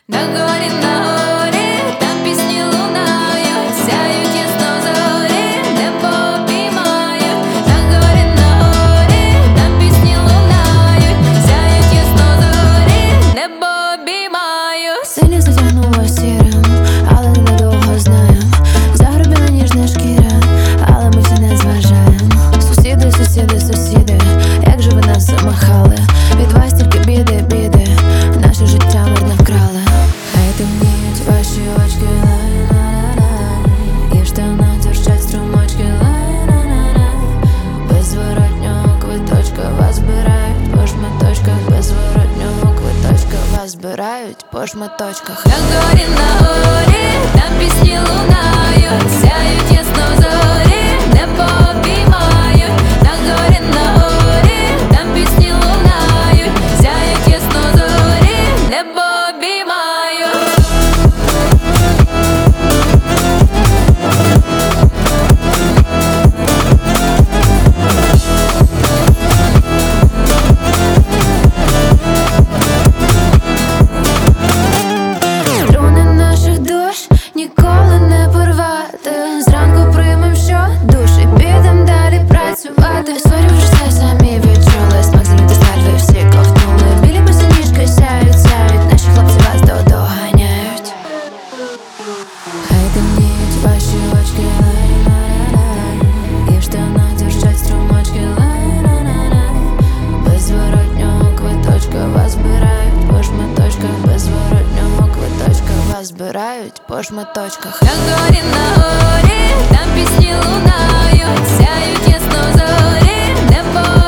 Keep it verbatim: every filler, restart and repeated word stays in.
На горі, на горі, там пісні лунають, сяють ясно зорі, небо обіймають. На горі, на горі, там пісні лунають, сяють ясно зорі, небо обіймають. Сині затягнуло сірим, але ненадовго знаєм. Загрубіла ніжна шкіра, але ми всі не зважаємо. Сусіди, сусіди, сусіди, як же ви нас замахали. Від вас тільки біди, біди, наше життя мирно вкрали. Хай темніють ваші очки, лай-ла-ла-лай, і в штанах дзюрчать струмочки, лай-ла-ла-лай. Без зворотнього квиточка вас збирають по шматочках, без зворотнього квиточка вас збирають по шматочках. На горі, на горі, там пісні лунають, сяють ясно зорі, небо обіймають. На горі, на горі, там пісні лунають, сяють ясно зорі, небо обіймають. Струни наших душ ніколи не порвати. Зранку приймем що душ і підем далі працювати. Сорі, вже все самі відчули. Смак заліти сталь, ви всі ковтнули. Білі босоніжки сяють, сяють, наші хлопці вас додоганяють. Хай темніють ваші очки, лай-ла-ла-лай, і в штанах дзюрчать струмочки, лай-ла-ла-лай. Без зворотнього квиточка вас збирають по шматочках, без зворотнього квиточка вас збирають по шматочках. На горі, на горі, там пісні лунають, сяють ясно зорі, небо